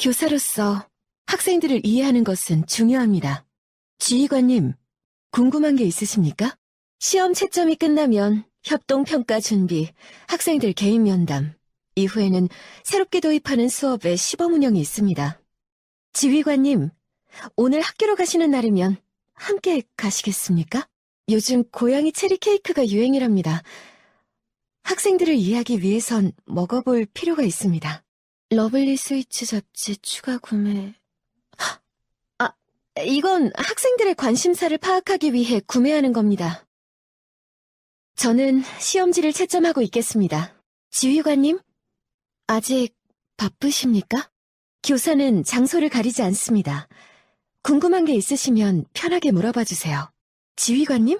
교사로서 학생들을 이해하는 것은 중요합니다. 지휘관님, 궁금한 게 있으십니까? 시험 채점이 끝나면 협동평가 준비, 학생들 개인 면담, 이후에는 새롭게 도입하는 수업의 시범 운영이 있습니다. 지휘관님, 오늘 학교로 가시는 날이면 함께 가시겠습니까? 요즘 고양이 체리 케이크가 유행이랍니다. 학생들을 이해하기 위해선 먹어볼 필요가 있습니다. 러블리 스위츠 잡지 추가 구매... 이건 학생들의 관심사를 파악하기 위해 구매하는 겁니다. 저는 시험지를 채점하고 있겠습니다. 지휘관님, 아직 바쁘십니까? 교사는 장소를 가리지 않습니다. 궁금한 게 있으시면 편하게 물어봐 주세요. 지휘관님?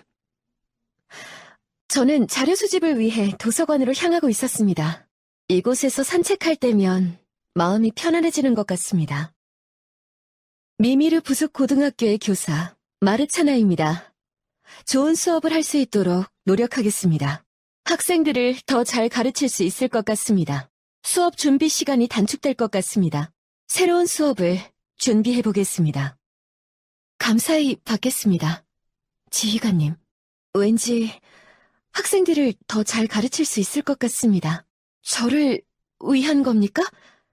저는 자료 수집을 위해 도서관으로 향하고 있었습니다. 이곳에서 산책할 때면 마음이 편안해지는 것 같습니다. 미미르 부속고등학교의 교사 마르차나입니다. 좋은 수업을 할 수 있도록 노력하겠습니다. 학생들을 더 잘 가르칠 수 있을 것 같습니다. 수업 준비 시간이 단축될 것 같습니다. 새로운 수업을 준비해 보겠습니다. 감사히 받겠습니다. 지휘관님, 왠지 학생들을 더 잘 가르칠 수 있을 것 같습니다. 저를 위한 겁니까?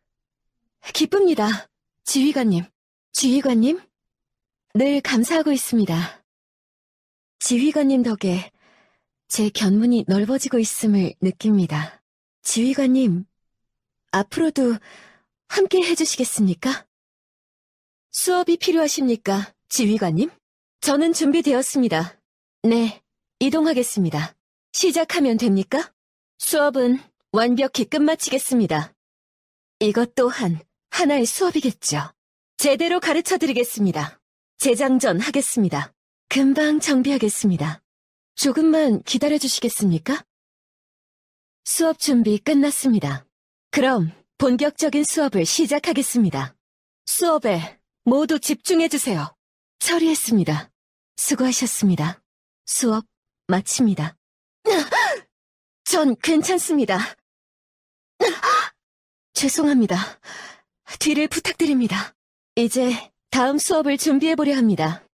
기쁩니다. 지휘관님. 지휘관님, 늘 감사하고 있습니다. 지휘관님 덕에 제 견문이 넓어지고 있음을 느낍니다. 지휘관님, 앞으로도 함께 해주시겠습니까? 수업이 필요하십니까, 지휘관님? 저는 준비되었습니다. 네, 이동하겠습니다. 시작하면 됩니까? 수업은 완벽히 끝마치겠습니다. 이것 또한 하나의 수업이겠죠. 제대로 가르쳐드리겠습니다. 재장전 하겠습니다. 금방 정비하겠습니다. 조금만 기다려주시겠습니까? 수업 준비 끝났습니다. 그럼 본격적인 수업을 시작하겠습니다. 수업에 모두 집중해주세요. 처리했습니다. 수고하셨습니다. 수업 마칩니다. 전 괜찮습니다. 죄송합니다. 뒤를 부탁드립니다. 이제 다음 수업을 준비해보려 합니다.